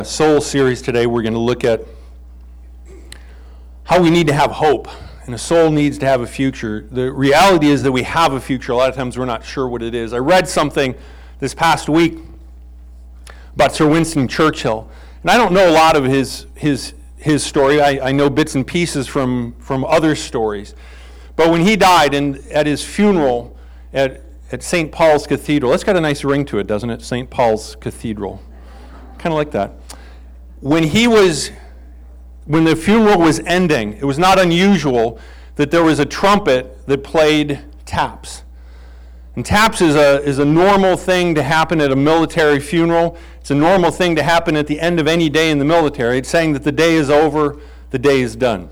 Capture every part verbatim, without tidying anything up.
Soul series today. We're going to look at how we need to have hope, and a soul needs to have a future. The reality is that we have a future. A lot of times we're not sure what it is. I read something this past week about Sir Winston Churchill, and I don't know a lot of his his his story. I, I know bits and pieces from from other stories, but when he died, and at his funeral at at Saint Paul's Cathedral, it's got a nice ring to it, doesn't it? Saint Paul's Cathedral. Kind of like that. When he was, when the funeral was ending, it was not unusual that there was a trumpet that played taps. And taps is a is a normal thing to happen at a military funeral. It's a normal thing to happen at the end of any day in the military. It's saying that the day is over, the day is done.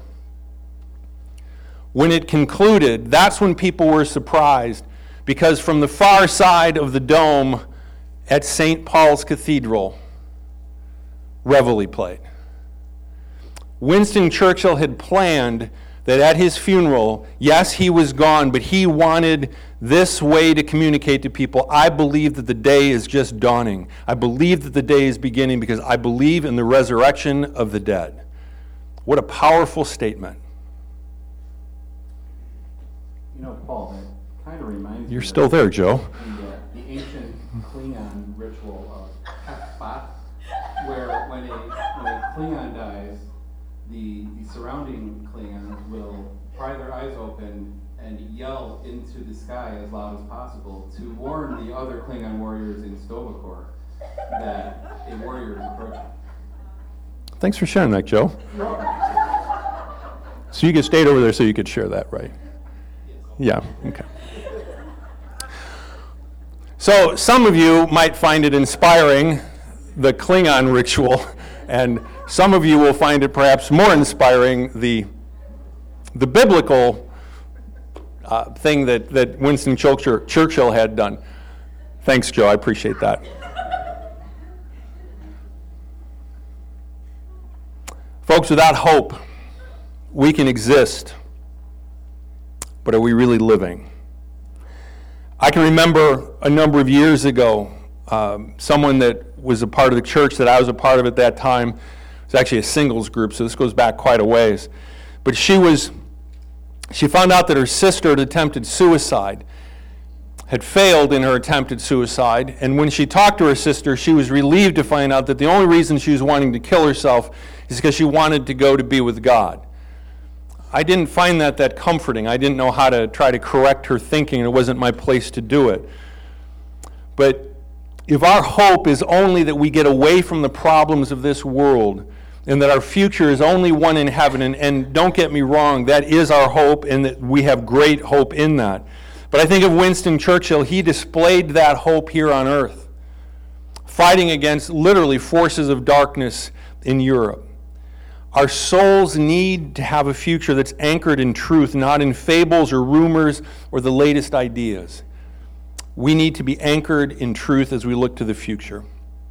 When it concluded, that's when people were surprised, because from the far side of the dome at Saint Paul's Cathedral, reveille played. Winston Churchill had planned that at his funeral, yes, he was gone, but he wanted this way to communicate to people: I believe that the day is just dawning. I believe that the day is beginning because I believe in the resurrection of the dead. What a powerful statement. You know, Paul, that kind of reminds me. You're still there, Joe. The, uh, the ancient Klingon ritual of Hekbat, where when a, when a Klingon dies, the, the surrounding Klingons will pry their eyes open and yell into the sky as loud as possible to warn the other Klingon warriors in Sto-vo-kor that a warrior is approaching. Thanks for sharing that, Joe. So you could stayed over there so you could share that, right? Yeah, okay. So some of you might find it inspiring, the Klingon ritual, and some of you will find it perhaps more inspiring, the the biblical uh, thing that, that Winston Churchill, Churchill had done. Thanks, Joe, I appreciate that. Folks, without hope, we can exist, but are we really living? I can remember a number of years ago, um, someone that was a part of the church that I was a part of at that time. It was actually a singles group, so this goes back quite a ways. But she was, she found out that her sister had attempted suicide, had failed in her attempted suicide, and when she talked to her sister, she was relieved to find out that the only reason she was wanting to kill herself is because she wanted to go to be with God. I didn't find that that comforting. I didn't know how to try to correct her thinking, and it wasn't my place to do it. But if our hope is only that we get away from the problems of this world and that our future is only one in heaven, and, and don't get me wrong, that is our hope, and that we have great hope in that. But I think of Winston Churchill. He displayed that hope here on earth, fighting against literally forces of darkness in Europe. Our souls need to have a future that's anchored in truth, not in fables or rumors or the latest ideas. We need to be anchored in truth as we look to the future.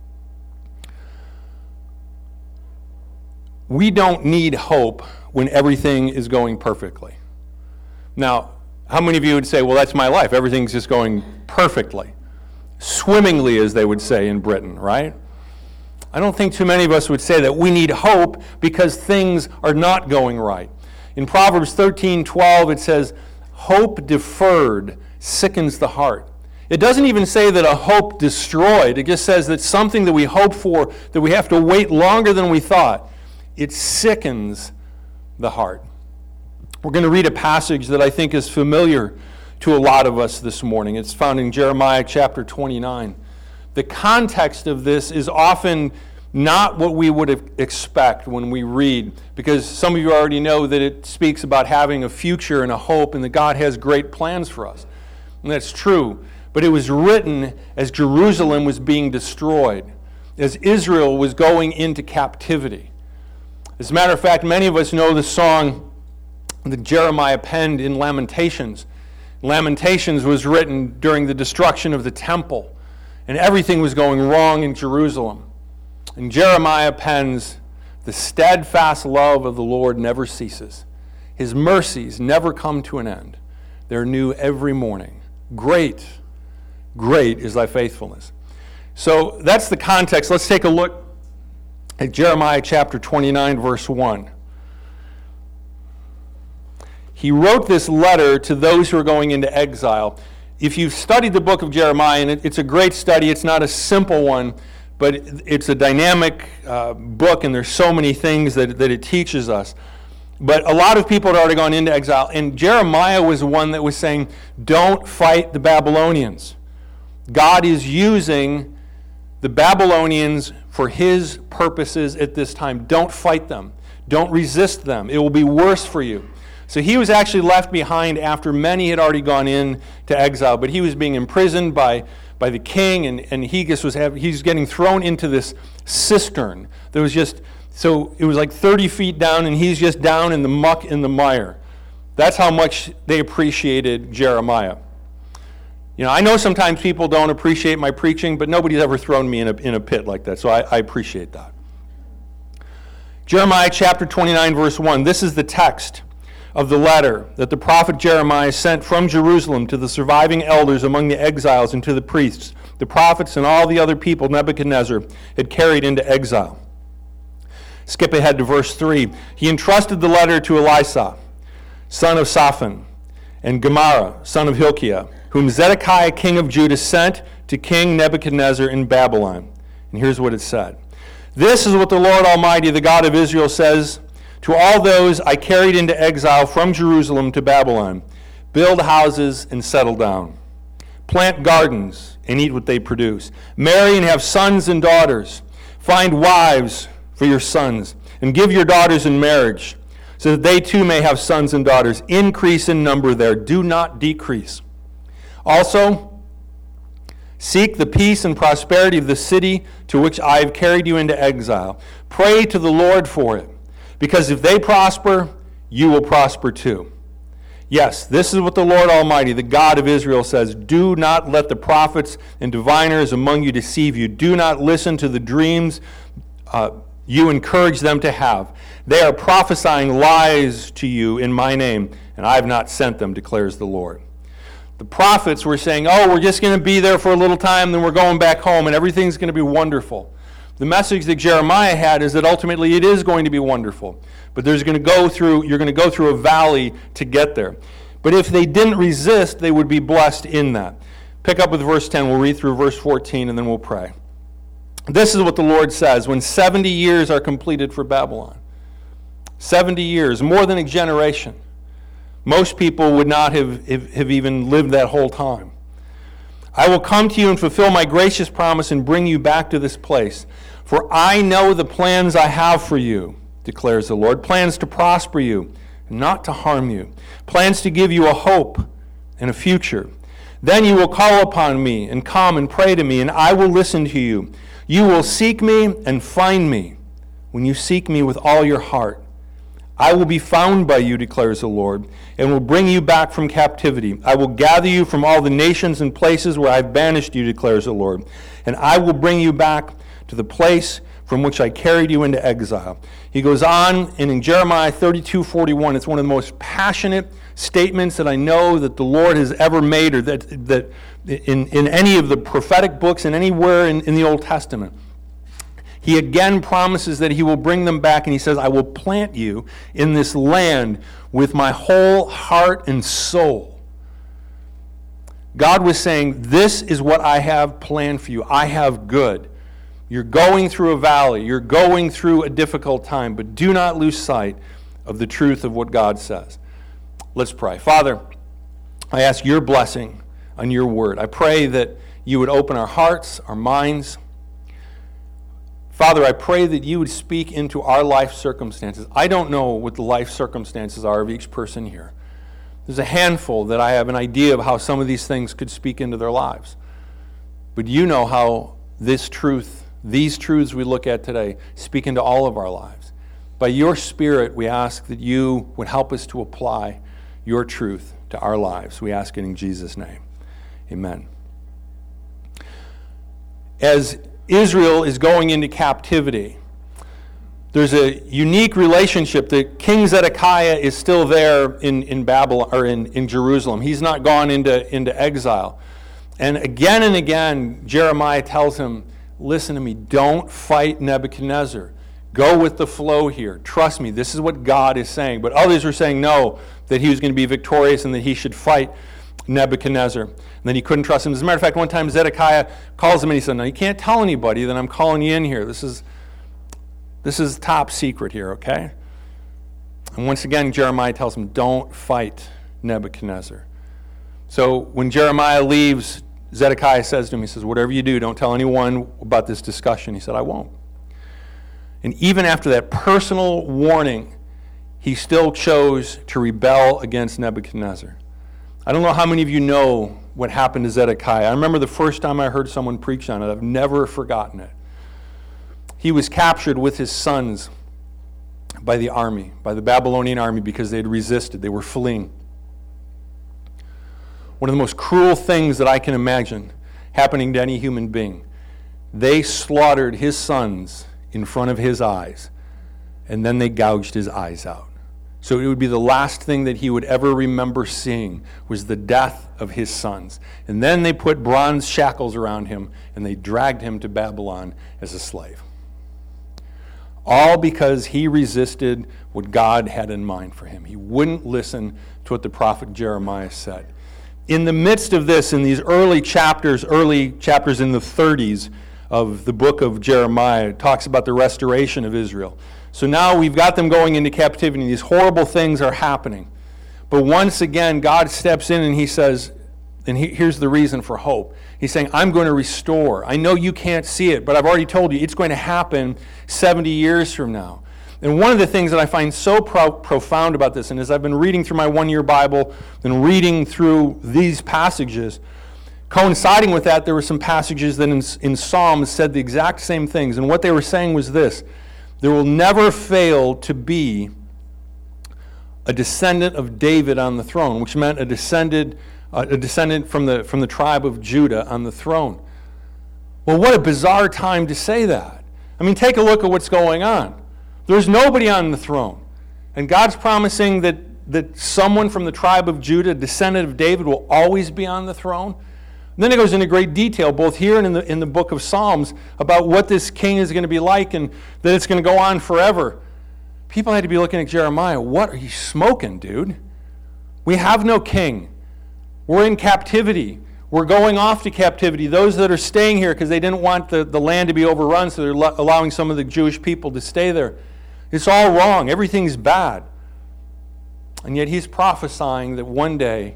We don't need hope when everything is going perfectly. Now, how many of you would say, well, that's my life. Everything's just going perfectly. Swimmingly, as they would say in Britain, right? I don't think too many of us would say that. We need hope because things are not going right. In Proverbs thirteen twelve, it says, hope deferred sickens the heart. It doesn't even say that a hope destroyed. It just says that something that we hope for, that we have to wait longer than we thought, it sickens the heart. We're going to read a passage that I think is familiar to a lot of us this morning. It's found in Jeremiah chapter twenty-nine. The context of this is often not what we would expect when we read, because some of you already know that it speaks about having a future and a hope, and that God has great plans for us. And that's true. But it was written as Jerusalem was being destroyed, as Israel was going into captivity. As a matter of fact, many of us know the song that Jeremiah penned in Lamentations. Lamentations was written during the destruction of the temple, and everything was going wrong in Jerusalem. And Jeremiah pens, the steadfast love of the Lord never ceases. His mercies never come to an end. They're new every morning. Great, great is thy faithfulness. So that's the context. Let's take a look at Jeremiah chapter twenty-nine, verse one. He wrote this letter to those who are going into exile. If you've studied the book of Jeremiah, and it, it's a great study, it's not a simple one, but it, it's a dynamic uh, book, and there's so many things that, that it teaches us. But a lot of people had already gone into exile, and Jeremiah was one that was saying, don't fight the Babylonians. God is using the Babylonians for his purposes at this time. Don't fight them. Don't resist them. It will be worse for you. So he was actually left behind after many had already gone into exile, but he was being imprisoned by, by the king, and, and he just was having, he's getting thrown into this cistern that was just, so it was like thirty feet down, and he's just down in the muck, in the mire. That's how much they appreciated Jeremiah. You know, I know sometimes people don't appreciate my preaching, but nobody's ever thrown me in a, in a pit like that, so I, I appreciate that. Jeremiah chapter twenty-nine, verse one, this is the text of the letter that the prophet Jeremiah sent from Jerusalem to the surviving elders among the exiles and to the priests, the prophets, and all the other people Nebuchadnezzar had carried into exile. Skip ahead to verse three. He entrusted the letter to Elisha, son of Shaphan, and Gemara, son of Hilkiah, whom Zedekiah, king of Judah, sent to King Nebuchadnezzar in Babylon. And here's what it said. This is what the Lord Almighty, the God of Israel, says to all those I carried into exile from Jerusalem to Babylon: build houses and settle down. Plant gardens and eat what they produce. Marry and have sons and daughters. Find wives for your sons and give your daughters in marriage, so that they too may have sons and daughters. Increase in number there. Do not decrease. Also, seek the peace and prosperity of the city to which I have carried you into exile. Pray to the Lord for it, because if they prosper, you will prosper too. Yes, this is what the Lord Almighty, the God of Israel, says. Do not let the prophets and diviners among you deceive you. Do not listen to the dreams uh, you encourage them to have. They are prophesying lies to you in my name, and I have not sent them, declares the Lord. The prophets were saying, oh, we're just going to be there for a little time, then we're going back home, and everything's going to be wonderful. The message that Jeremiah had is that ultimately it is going to be wonderful, but there's going to go through, you're going to go through a valley to get there. But if they didn't resist, they would be blessed in that. Pick up with verse ten. We'll read through verse fourteen, and then we'll pray. This is what the Lord says. When seventy years are completed for Babylon, seventy years, more than a generation, most people would not have, have, have even lived that whole time. I will come to you and fulfill my gracious promise and bring you back to this place. For I know the plans I have for you, declares the Lord, plans to prosper you, not to harm you, plans to give you a hope and a future. Then you will call upon me and come and pray to me, and I will listen to you. You will seek me and find me when you seek me with all your heart. I will be found by you, declares the Lord, and will bring you back from captivity. I will gather you from all the nations and places where I have banished you, declares the Lord, and I will bring you back to the place from which I carried you into exile. He goes on, and in Jeremiah thirty-two forty-one, it's one of the most passionate statements that I know that the Lord has ever made, or that that in, in any of the prophetic books and anywhere in, in the Old Testament. He again promises that he will bring them back, and he says, I will plant you in this land with my whole heart and soul. God was saying, this is what I have planned for you. I have good. You're going through a valley. You're going through a difficult time, but do not lose sight of the truth of what God says. Let's pray. Father, I ask your blessing on your word. I pray that you would open our hearts, our minds. Father, I pray that you would speak into our life circumstances. I don't know what the life circumstances are of each person here. There's a handful that I have an idea of how some of these things could speak into their lives. But you know how this truth, these truths we look at today, speak into all of our lives. By your Spirit, we ask that you would help us to apply your truth to our lives. We ask it in Jesus' name. Amen. As Israel is going into captivity, there's a unique relationship that King Zedekiah is still there in, in Babylon or in, in Jerusalem. He's not gone into, into exile. And again and again, Jeremiah tells him, listen to me, don't fight Nebuchadnezzar. Go with the flow here. Trust me, this is what God is saying. But others are saying no, that he was going to be victorious and that he should fight Nebuchadnezzar. And then he couldn't trust him. As a matter of fact, one time Zedekiah calls him and he said, no, you can't tell anybody that I'm calling you in here. This is, this is top secret here, okay? And once again, Jeremiah tells him, don't fight Nebuchadnezzar. So when Jeremiah leaves, Zedekiah says to him, he says, whatever you do, don't tell anyone about this discussion. He said, I won't. And even after that personal warning, he still chose to rebel against Nebuchadnezzar. I don't know how many of you know what happened to Zedekiah. I remember the first time I heard someone preach on it. I've never forgotten it. He was captured with his sons by the army, by the Babylonian army, because they had resisted. They were fleeing. One of the most cruel things that I can imagine happening to any human being. They slaughtered his sons in front of his eyes, and then they gouged his eyes out. So it would be the last thing that he would ever remember seeing was the death of his sons. And then they put bronze shackles around him, and they dragged him to Babylon as a slave. All because he resisted what God had in mind for him. He wouldn't listen to what the prophet Jeremiah said. In the midst of this, in these early chapters, early chapters in the thirties of the book of Jeremiah, it talks about the restoration of Israel. So now we've got them going into captivity. These horrible things are happening. But once again, God steps in and he says, and he, here's the reason for hope. He's saying, I'm going to restore. I know you can't see it, but I've already told you it's going to happen seventy years from now. And one of the things that I find so pro- profound about this, and as I've been reading through my one-year Bible and reading through these passages, coinciding with that, there were some passages that in, in Psalms said the exact same things. And what they were saying was this: there will never fail to be a descendant of David on the throne, which meant a descendant, uh, a descendant from the, from the tribe of Judah on the throne. Well, what a bizarre time to say that. I mean, take a look at what's going on. There's nobody on the throne. And God's promising that, that someone from the tribe of Judah, descendant of David, will always be on the throne. And then it goes into great detail, both here and in the, in the book of Psalms, about what this king is going to be like and that it's going to go on forever. People had to be looking at Jeremiah. What are you smoking, dude? We have no king. We're in captivity. We're going off to captivity. Those that are staying here because they didn't want the, the land to be overrun, so they're lo- allowing some of the Jewish people to stay there. It's all wrong. Everything's bad. And yet he's prophesying that one day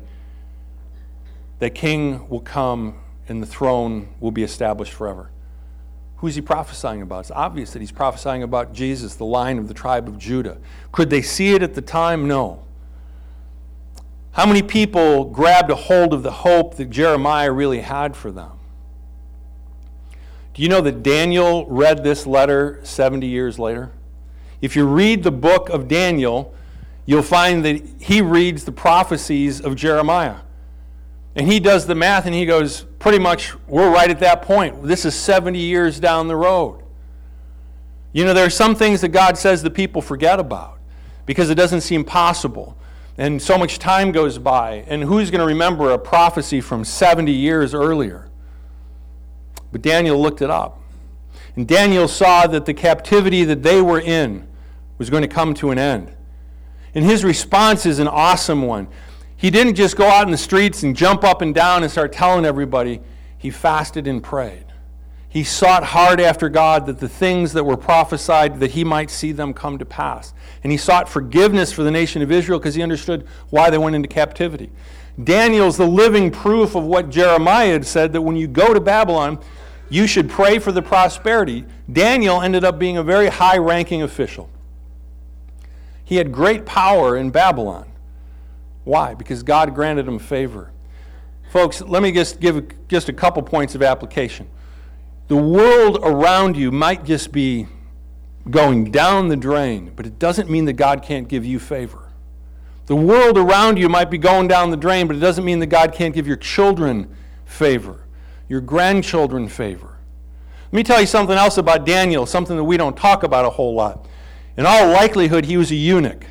that king will come and the throne will be established forever. Who is he prophesying about? It's obvious that he's prophesying about Jesus, the line of the tribe of Judah. Could they see it at the time? No. How many people grabbed a hold of the hope that Jeremiah really had for them? Do you know that Daniel read this letter seventy years later? If you read the book of Daniel, you'll find that he reads the prophecies of Jeremiah. And he does the math and he goes, pretty much, we're right at that point. This is seventy years down the road. You know, there are some things that God says that people forget about because it doesn't seem possible. And so much time goes by. And who's going to remember a prophecy from seventy years earlier? But Daniel looked it up. And Daniel saw that the captivity that they were in was going to come to an end. And his response is an awesome one. He didn't just go out in the streets and jump up and down and start telling everybody. He fasted and prayed. He sought hard after God that the things that were prophesied, that he might see them come to pass. And he sought forgiveness for the nation of Israel because he understood why they went into captivity. Daniel's the living proof of what Jeremiah had said, that when you go to Babylon, you should pray for the prosperity. Daniel ended up being a very high-ranking official. He had great power in Babylon. Why? Because God granted him favor. Folks, let me just give just a couple points of application. The world around you might just be going down the drain, but it doesn't mean that God can't give you favor. The world around you might be going down the drain, but it doesn't mean that God can't give your children favor, your grandchildren favor. Let me tell you something else about Daniel, something that we don't talk about a whole lot. In all likelihood, he was a eunuch.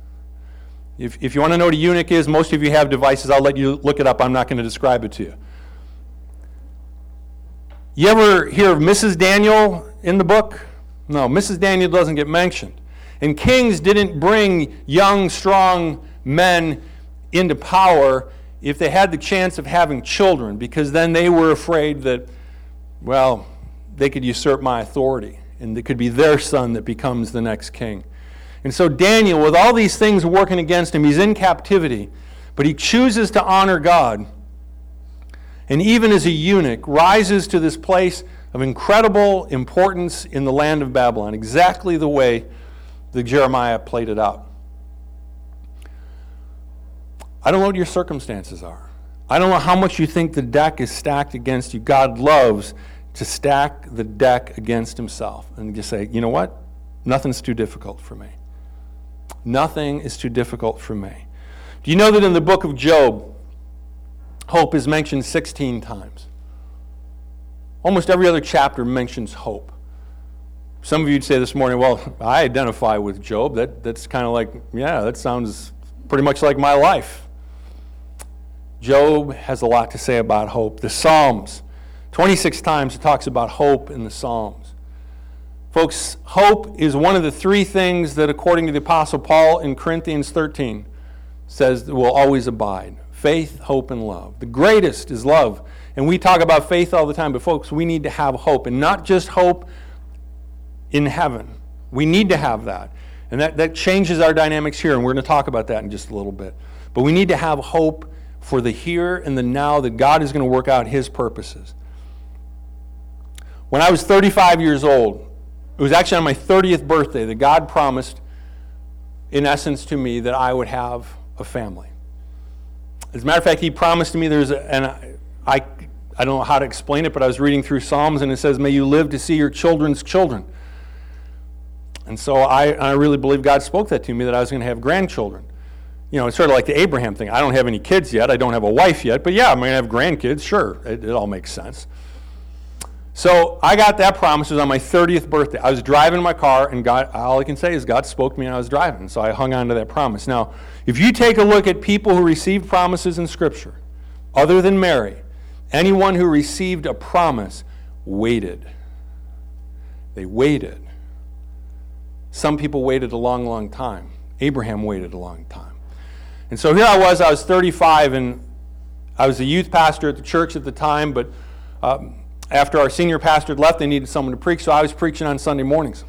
If, if you want to know what a eunuch is, most of you have devices. I'll let you look it up. I'm not going to describe it to you. You ever hear of Missus Daniel in the book? No, Missus Daniel doesn't get mentioned. And kings didn't bring young, strong men into power if they had the chance of having children, because then they were afraid that, well, they could usurp my authority, and it could be their son that becomes the next king. And so Daniel, with all these things working against him, he's in captivity, but he chooses to honor God. And even as a eunuch, rises to this place of incredible importance in the land of Babylon, exactly the way that Jeremiah played it out. I don't know what your circumstances are. I don't know how much you think the deck is stacked against you. God loves to stack the deck against himself and just say, you know what? Nothing's too difficult for me. Nothing is too difficult for me. Do you know that in the book of Job, hope is mentioned sixteen times? Almost every other chapter mentions hope. Some of you would say this morning, well, I identify with Job. That, that's kind of like, yeah, that sounds pretty much like my life. Job has a lot to say about hope. The Psalms, twenty-six times it talks about hope in the Psalms. Folks, hope is one of the three things that, according to the Apostle Paul in Corinthians thirteen, says will always abide. Faith, hope, and love. The greatest is love. And we talk about faith all the time, but folks, we need to have hope. And not just hope in heaven. We need to have that. And that, that changes our dynamics here, and we're going to talk about that in just a little bit. But we need to have hope for the here and the now, that God is going to work out his purposes. When I was thirty-five years old, it was actually on my thirtieth birthday that God promised, in essence, to me that I would have a family. As a matter of fact, he promised to me there's a, and I, I, I don't know how to explain it, but I was reading through Psalms and it says, may you live to see your children's children. And so I, I really believe God spoke that to me, that I was going to have grandchildren. You know, it's sort of like the Abraham thing. I don't have any kids yet. I don't have a wife yet. But yeah, I'm going to have grandkids. Sure, it, it all makes sense. So I got that promise. It was on my thirtieth birthday. I was driving my car, and God, all I can say is God spoke to me and I was driving. So I hung on to that promise. Now, if you take a look at people who received promises in Scripture, other than Mary, anyone who received a promise waited. They waited. Some people waited a long, long time. Abraham waited a long time. And so here I was, I was thirty-five, and I was a youth pastor at the church at the time, but um, after our senior pastor had left, they needed someone to preach, so I was preaching on Sunday mornings.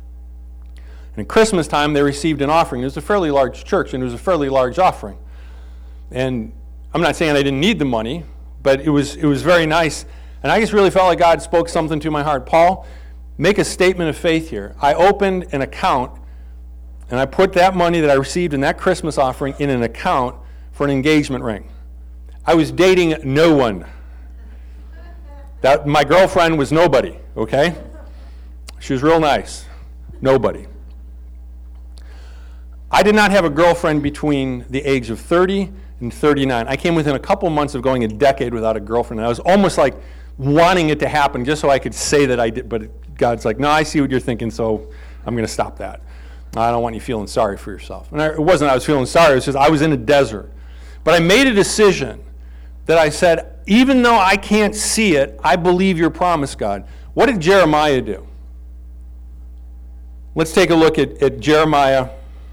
And at Christmas time, they received an offering. It was a fairly large church, and it was a fairly large offering. And I'm not saying I didn't need the money, but it was, it was very nice. And I just really felt like God spoke something to my heart. Paul, make a statement of faith here. I opened an account, and I put that money that I received in that Christmas offering in an account for an engagement ring. I was dating no one. That, my girlfriend was nobody, okay? She was real nice. Nobody. I did not have a girlfriend between the age of thirty and thirty-nine. I came within a couple months of going a decade without a girlfriend. And I was almost like wanting it to happen just so I could say that I did, but God's like, no, I see what you're thinking, so I'm going to stop that. I don't want you feeling sorry for yourself. And I, it wasn't I was feeling sorry, it was just I was in a desert. But I made a decision that I said, even though I can't see it, I believe your promise, God. What did Jeremiah do? Let's take a look at, at Jeremiah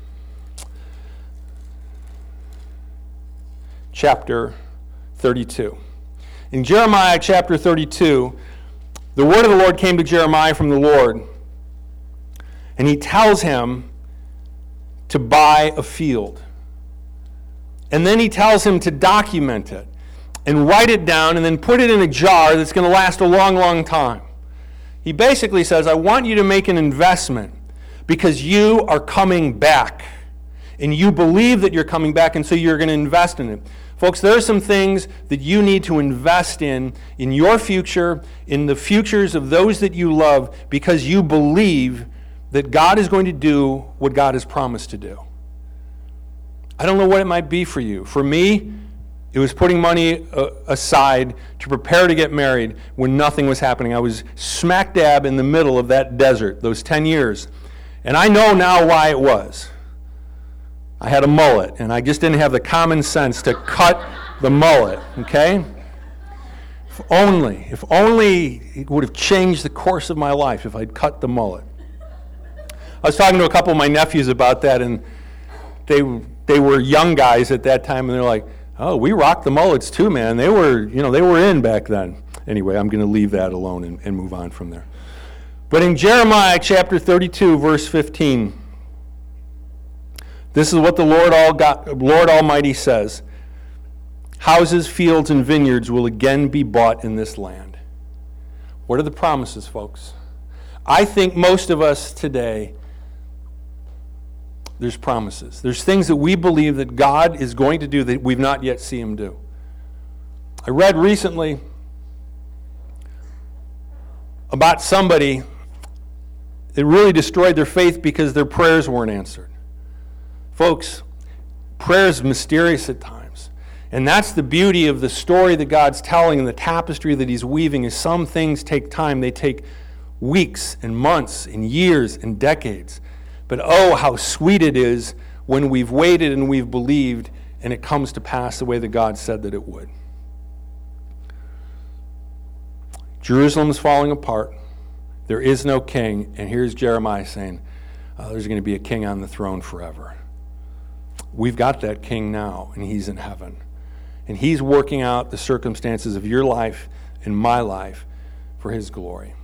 chapter thirty-two. In Jeremiah chapter thirty-two, the word of the Lord came to Jeremiah from the Lord, and he tells him to buy a field. And then he tells him to document it and write it down and then put it in a jar that's going to last a long, long time. He basically says, I want you to make an investment because you are coming back. And you believe that you're coming back, and so you're going to invest in it. Folks, there are some things that you need to invest in, in your future, in the futures of those that you love, because you believe that God is going to do what God has promised to do. I don't know what it might be for you. For me, it was putting money uh, aside to prepare to get married when nothing was happening. I was smack dab in the middle of that desert, those ten years. And I know now why it was. I had a mullet, and I just didn't have the common sense to cut the mullet, okay? If only, if only it would have changed the course of my life if I'd cut the mullet. I was talking to a couple of my nephews about that, and they they were young guys at that time, and they're like, "Oh, we rocked the mullets too, man. They were, you know, they were in back then." Anyway, I'm going to leave that alone and, and move on from there. But in Jeremiah chapter thirty-two, verse fifteen, this is what the Lord, all God, Lord Almighty says. Houses, fields, and vineyards will again be bought in this land. What are the promises, folks? I think most of us today, there's promises. There's things that we believe that God is going to do that we've not yet seen him do. I read recently about somebody that really destroyed their faith because their prayers weren't answered. Folks, prayer is mysterious at times. And that's the beauty of the story that God's telling and the tapestry that he's weaving is some things take time. They take weeks and months and years and decades. But oh, how sweet it is when we've waited and we've believed and it comes to pass the way that God said that it would. Jerusalem's falling apart. There is no king. And here's Jeremiah saying, oh, there's going to be a king on the throne forever. We've got that king now, and he's in heaven. And he's working out the circumstances of your life and my life for his glory.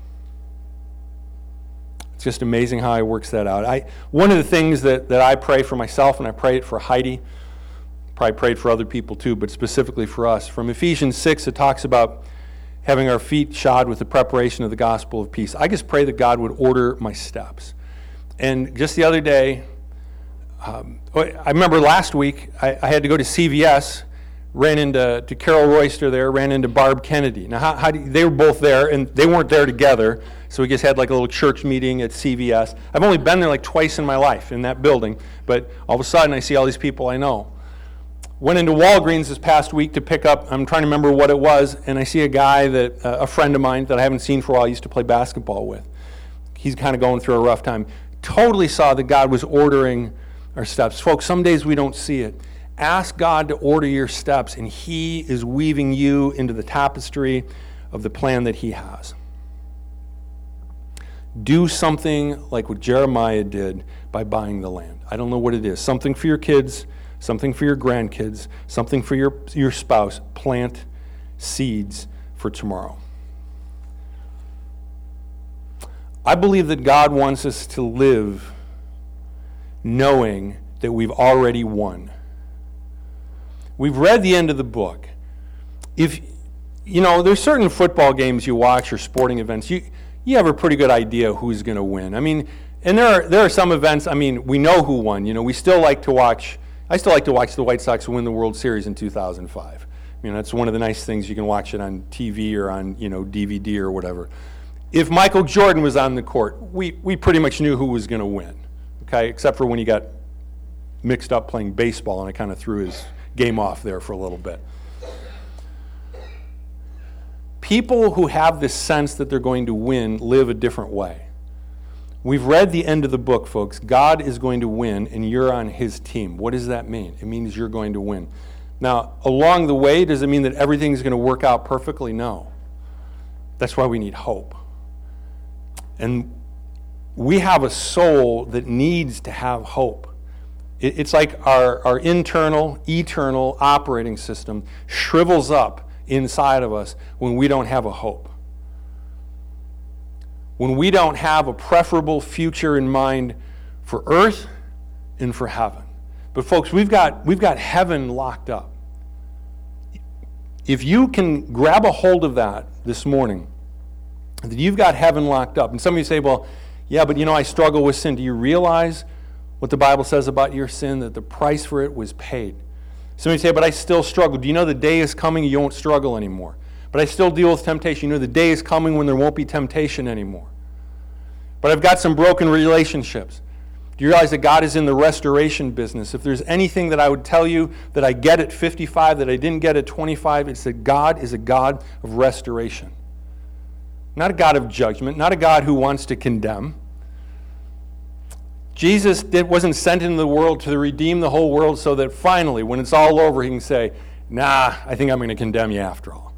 It's just amazing how he works that out. I, one of the things that, that I pray for myself, and I pray it for Heidi, probably prayed for other people too, but specifically for us. From Ephesians six, it talks about having our feet shod with the preparation of the gospel of peace. I just pray that God would order my steps. And just the other day, um, I remember last week, I, I had to go to C V S, ran into to Carol Royster there, ran into Barb Kennedy. Now, how, how do you, they were both there, and they weren't there together, so we just had like a little church meeting at C V S. I've only been there like twice in my life in that building, but all of a sudden I see all these people I know. Went into Walgreens this past week to pick up, I'm trying to remember what it was, and I see a guy, that uh, a friend of mine that I haven't seen for a while, I used to play basketball with. He's kind of going through a rough time. Totally saw that God was ordering our steps. Folks, some days we don't see it. Ask God to order your steps, and he is weaving you into the tapestry of the plan that he has. Do something like what Jeremiah did by buying the land. I don't know what it is. Something for your kids, something for your grandkids, something for your, your spouse. Plant seeds for tomorrow. I believe that God wants us to live knowing that we've already won. We've read the end of the book. If, you know, there's certain football games you watch or sporting events, you, you have a pretty good idea who's going to win. I mean, and there are, there are some events, I mean, we know who won. You know, we still like to watch, I still like to watch the White Sox win the World Series in two thousand five. You know, that's one of the nice things. You can watch it on T V or on, you know, D V D or whatever. If Michael Jordan was on the court, we, we pretty much knew who was going to win, okay, except for when he got mixed up playing baseball and I kind of threw his game off there for a little bit. People who have this sense that they're going to win live a different way. We've read the end of the book, folks. God is going to win, and you're on his team. What does that mean? It means you're going to win. Now, along the way, does it mean that everything's going to work out perfectly? No. That's why we need hope. And we have a soul that needs to have hope. It's like our, our internal, eternal operating system shrivels up inside of us when we don't have a hope. When we don't have a preferable future in mind for earth and for heaven. But folks, we've got, we've got heaven locked up. If you can grab a hold of that this morning, that you've got heaven locked up. And some of you say, well, yeah, but you know, I struggle with sin. Do you realize what the Bible says about your sin, that the price for it was paid? Some of you say, but I still struggle. Do you know the day is coming you won't struggle anymore? But I still deal with temptation. You know the day is coming when there won't be temptation anymore. But I've got some broken relationships. Do you realize that God is in the restoration business? If there's anything that I would tell you that I get at fifty-five, that I didn't get at twenty-five, it's that God is a God of restoration. Not a God of judgment, not a God who wants to condemn. Jesus did, wasn't sent into the world to redeem the whole world so that finally, when it's all over, he can say, nah, I think I'm going to condemn you after all.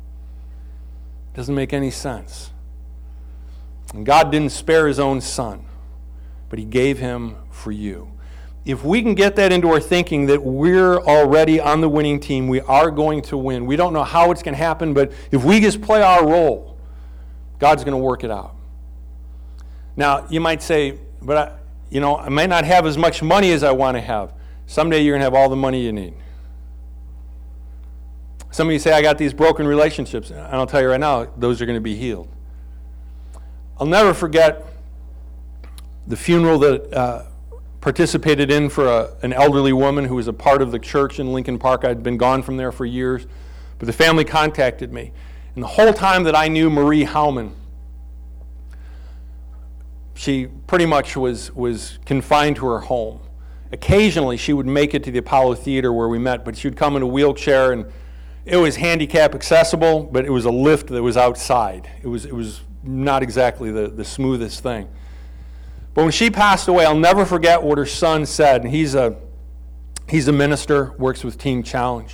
Doesn't make any sense. And God didn't spare his own son. but he gave him for you. If we can get that into our thinking that we're already on the winning team, we are going to win. We don't know how it's going to happen, but if we just play our role, God's going to work it out. Now, you might say, but I, you know, I might not have as much money as I want to have. Someday you're going to have all the money you need. Some of you say, I got these broken relationships. And I'll tell you right now, those are going to be healed. I'll never forget the funeral that uh, participated in for a, an elderly woman who was a part of the church in Lincoln Park. I'd been gone from there for years, but the family contacted me. And the whole time that I knew Marie Howman, she pretty much was, was confined to her home. Occasionally, she would make it to the Apollo Theater where we met, but she would come in a wheelchair, and it was handicap accessible, but it was a lift that was outside. It was, it was not exactly the, the smoothest thing. But when she passed away, I'll never forget what her son said. And he's a, he's a minister, works with Teen Challenge.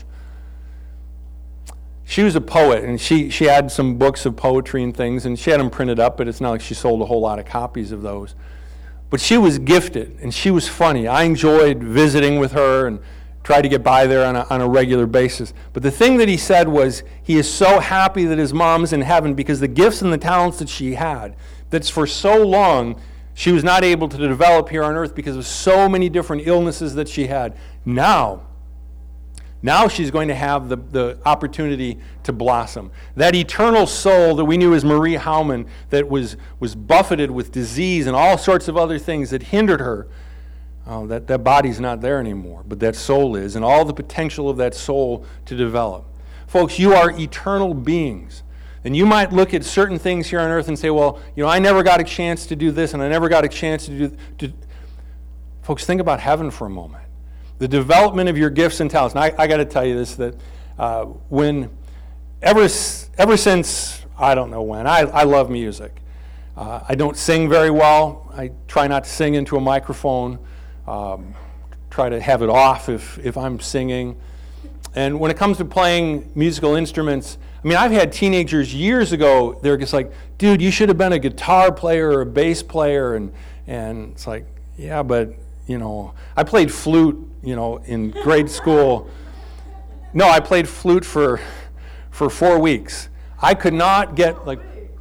She was a poet, and she, she had some books of poetry and things, and she had them printed up, but it's not like she sold a whole lot of copies of those. But she was gifted, and she was funny. I enjoyed visiting with her and tried to get by there on a, on a regular basis. But the thing that he said was, he is so happy that his mom's in heaven because the gifts and the talents that she had, that's for so long she was not able to develop here on earth because of so many different illnesses that she had. Now, now she's going to have the, the opportunity to blossom. That eternal soul that we knew as Marie Howman, that was, was buffeted with disease and all sorts of other things that hindered her, oh, that, that body's not there anymore, but that soul is, and all the potential of that soul to develop. Folks, you are eternal beings. And you might look at certain things here on earth and say, well, you know, I never got a chance to do this, and I never got a chance to do... To... Folks, think about heaven for a moment. The development of your gifts and talents. And I, I got to tell you this, that uh, when, ever, ever since, I don't know when, I, I love music. Uh, I don't sing very well. I try not to sing into a microphone. Um, try to have it off if, if I'm singing. And when it comes to playing musical instruments, I mean, I've had teenagers years ago, they're just like, dude, you should have been a guitar player or a bass player. And, and it's like, yeah, but, you know, I played flute, you know, in grade school. No, I played flute for, for four weeks. I could not get, like,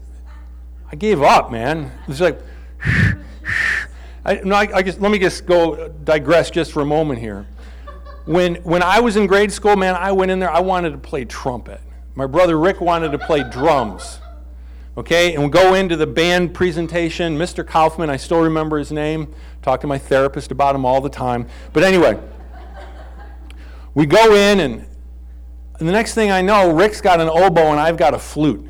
I gave up, man. It was like, I, no, I, I just, let me just go digress just for a moment here. When, when I was in grade school, man, I went in there, I wanted to play trumpet. My brother Rick wanted to play drums, okay? And we go into the band presentation. Mister Kaufman, I still remember his name. Talk to my therapist about him all the time. But anyway, we go in, and, and the next thing I know, Rick's got an oboe and I've got a flute.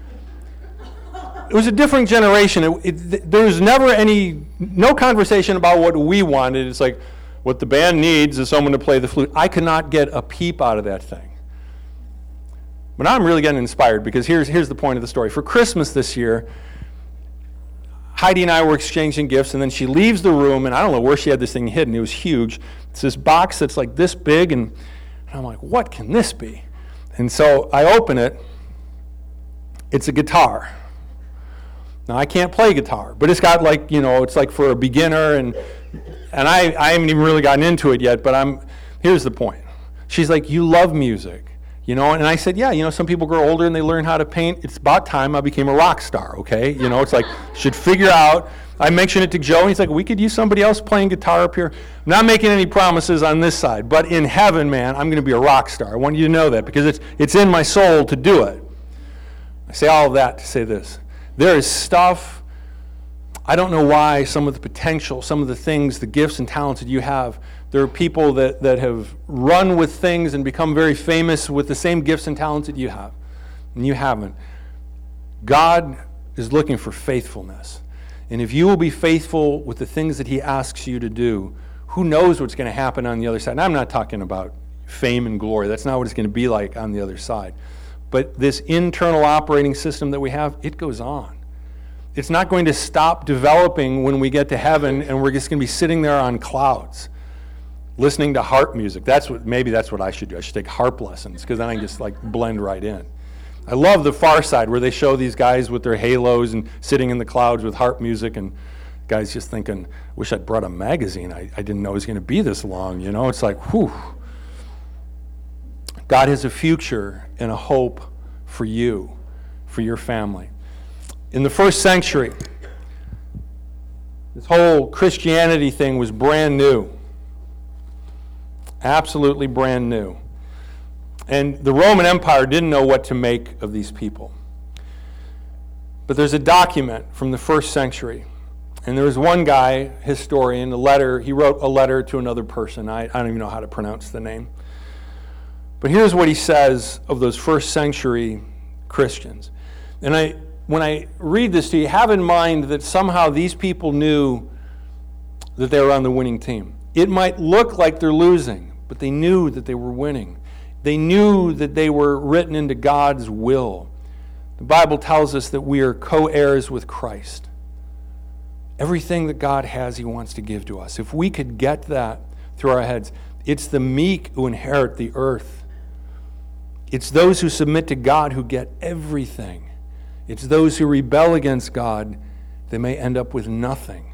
It was a different generation. It, it, there was never any, no conversation about what we wanted. It's like, what the band needs is someone to play the flute. I could not get a peep out of that thing. But now I'm really getting inspired, because here's, here's the point of the story. For Christmas this year, Heidi and I were exchanging gifts, and then she leaves the room, and I don't know where she had this thing hidden. It was huge. It's this box that's like this big, and, and I'm like, what can this be? And so I open it. It's a guitar. Now, I can't play guitar, but it's got like, you know, it's like for a beginner, and and I, I haven't even really gotten into it yet, but I'm, here's the point. She's like, you love music, you know, and I said, yeah, you know, some people grow older and they learn how to paint. It's about time I became a rock star, okay? You know, it's like, should figure out. I mentioned it to Joe, and he's like, we could use somebody else playing guitar up here. I'm not making any promises on this side, but in heaven, man, I'm going to be a rock star. I want you to know that, because it's it's in my soul to do it. I say all of that to say this. There is stuff, I don't know why, some of the potential, some of the things, the gifts and talents that you have, there are people that, that have run with things and become very famous with the same gifts and talents that you have, and you haven't. God is looking for faithfulness. And if you will be faithful with the things that he asks you to do, who knows what's going to happen on the other side? And I'm not talking about fame and glory. That's not what it's going to be like on the other side. But this internal operating system that we have, it goes on. It's not going to stop developing when we get to heaven, and we're just going to be sitting there on clouds, listening to harp music. That's what, maybe that's what I should do. I should take harp lessons, because then I can just like blend right in. I love The Far Side, where they show these guys with their halos and sitting in the clouds with harp music, and Guy's just thinking, wish I'd brought a magazine. I, I didn't know it was going to be this long, you know? It's like, whew. God has a future and a hope for you, for your family. In the first century, this whole Christianity thing was brand new. Absolutely brand new. And the Roman Empire didn't know what to make of these people. But there's a document from the first century. And there was one guy, historian, a letter, he wrote a letter to another person. I, I don't even know how to pronounce the name. But here's what he says of those first century Christians. And I, when I read this to you, have in mind that somehow these people knew that they were on the winning team. It might look like they're losing, but they knew that they were winning. They knew that they were written into God's will. The Bible tells us that we are co-heirs with Christ. Everything that God has, he wants to give to us. If we could get that through our heads, it's the meek who inherit the earth. It's those who submit to God who get everything. It's those who rebel against God, they may end up with nothing.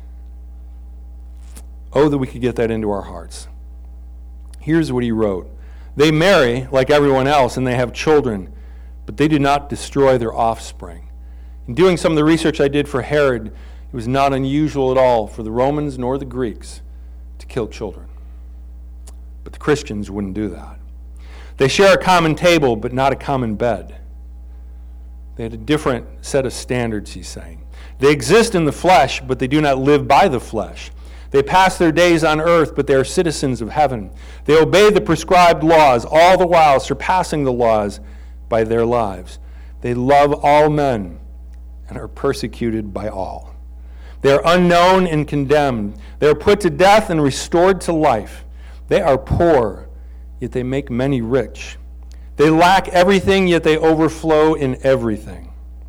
Oh, that we could get that into our hearts. Here's what he wrote. They marry like everyone else and they have children, but they do not destroy their offspring. In doing some of the research I did for Herod, it was not unusual at all for the Romans nor the Greeks to kill children. But the Christians wouldn't do that. They share a common table, but not a common bed. They had a different set of standards, he's saying. They exist in the flesh, but they do not live by the flesh. They pass their days on earth, but they are citizens of heaven. They obey the prescribed laws, all the while surpassing the laws by their lives. They love all men and are persecuted by all. They are unknown and condemned. They are put to death and restored to life. They are poor, yet they make many rich. They lack everything, yet they overflow in everything.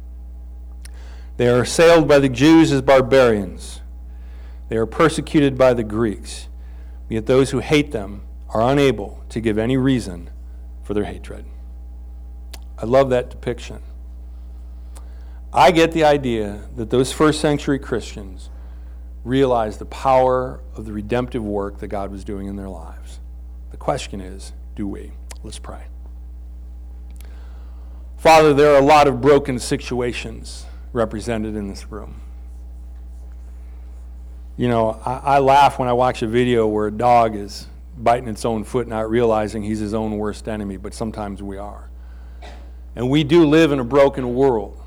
They are assailed by the Jews as barbarians. They are persecuted by the Greeks, yet those who hate them are unable to give any reason for their hatred. I love that depiction. I get the idea that those first century Christians realized the power of the redemptive work that God was doing in their lives. The question is, do we? Let's pray. Father, there are a lot of broken situations represented in this room. You know, I, I laugh when I watch a video where a dog is biting its own foot, not realizing he's his own worst enemy, but sometimes we are. And we do live in a broken world.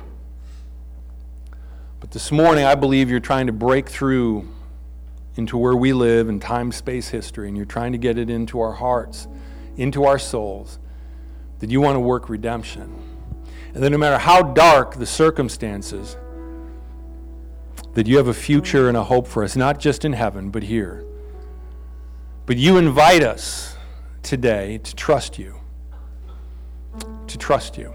But this morning, I believe you're trying to break through into where we live in time, space, history, and you're trying to get it into our hearts, into our souls, that you want to work redemption. And that no matter how dark the circumstances, that you have a future and a hope for us, not just in heaven, but here. But you invite us today to trust you, to trust you,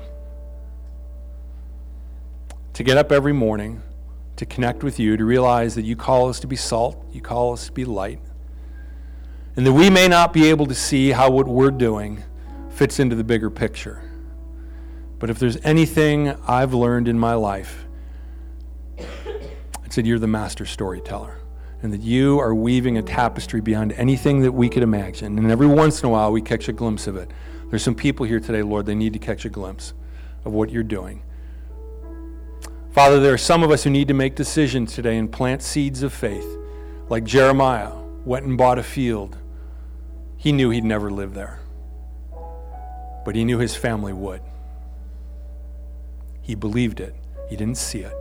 to get up every morning, to connect with you, to realize that you call us to be salt, you call us to be light, and that we may not be able to see how what we're doing fits into the bigger picture. But if there's anything I've learned in my life, it's that you're the master storyteller, and that you are weaving a tapestry beyond anything that we could imagine. And every once in a while, we catch a glimpse of it. There's some people here today, Lord, they need to catch a glimpse of what you're doing. Father, there are some of us who need to make decisions today and plant seeds of faith, like Jeremiah went and bought a field. He knew he'd never live there, but he knew his family would. He believed it. He didn't see it.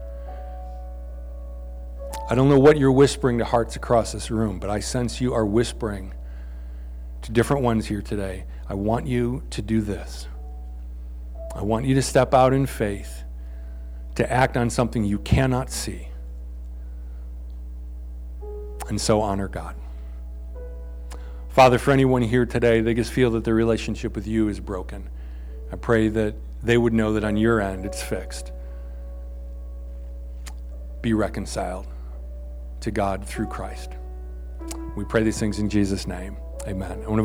I don't know what you're whispering to hearts across this room, but I sense you are whispering to different ones here today. I want you to do this. I want you to step out in faith, to act on something you cannot see, and so honor God. Father, for anyone here today, they just feel that their relationship with you is broken. I pray that they would know that on your end it's fixed. Be reconciled to God through Christ. We pray these things in Jesus' name. Amen. I want to